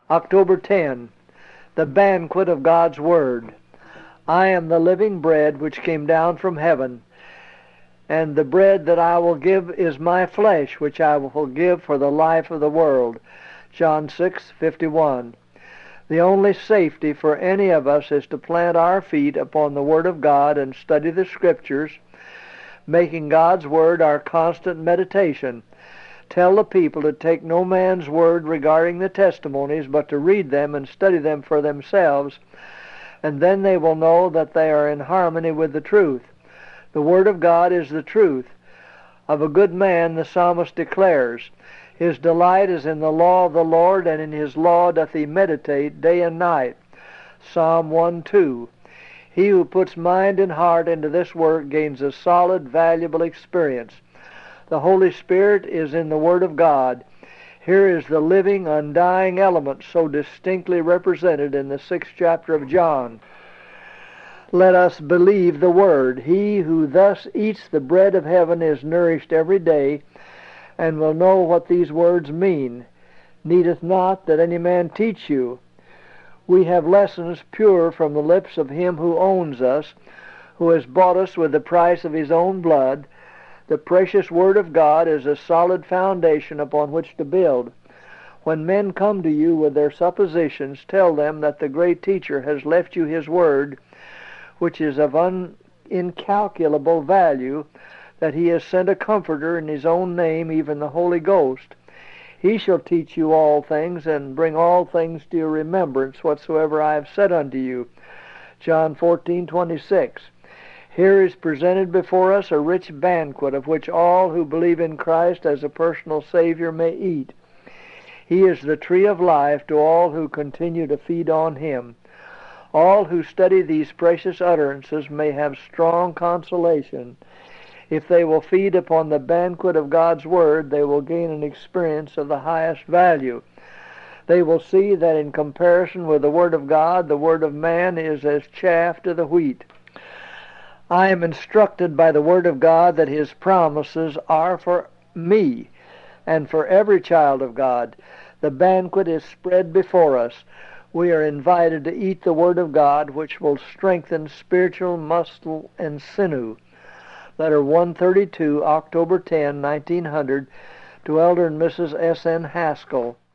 October 10. The banquet of God's Word. I am the living bread which came down from heaven, and the bread that I will give is my flesh, which I will give for the life of the world. John 6:51. The only safety for any of us is to plant our feet upon the Word of God and study the Scriptures, making God's Word our constant meditation. Tell the people to take no man's word regarding the testimonies, but to read them and study them for themselves, and then they will know that they are in harmony with the truth. The Word of God is the truth. Of a good man the psalmist declares, "His delight is in the law of the Lord, and in His law doth he meditate day and night." Psalm 1:2. He who puts mind and heart into this work gains a solid, valuable experience. The Holy Spirit is in the Word of God. Here is the living, undying element so distinctly represented in the 6th chapter of John. Let us believe the Word. He who thus eats the bread of heaven is nourished every day, and will know what these words mean. Needeth not that any man teach you. We have lessons pure from the lips of Him who owns us, who has bought us with the price of His own blood. The precious Word of God is a solid foundation upon which to build. When men come to you with their suppositions, tell them that the great Teacher has left you His Word, which is of incalculable value, that He has sent a Comforter in His own name, even the Holy Ghost. He shall teach you all things, and bring all things to your remembrance, whatsoever I have said unto you. John 14:26. Here is presented before us a rich banquet of which all who believe in Christ as a personal Savior may eat. He is the tree of life to all who continue to feed on Him. All who study these precious utterances may have strong consolation. If they will feed upon the banquet of God's Word, they will gain an experience of the highest value. They will see that in comparison with the Word of God, the word of man is as chaff to the wheat. I am instructed by the Word of God that His promises are for me and for every child of God. The banquet is spread before us. We are invited to eat the Word of God, which will strengthen spiritual muscle and sinew. Letter 132, October 10, 1900, to Elder and Mrs. S.N. Haskell.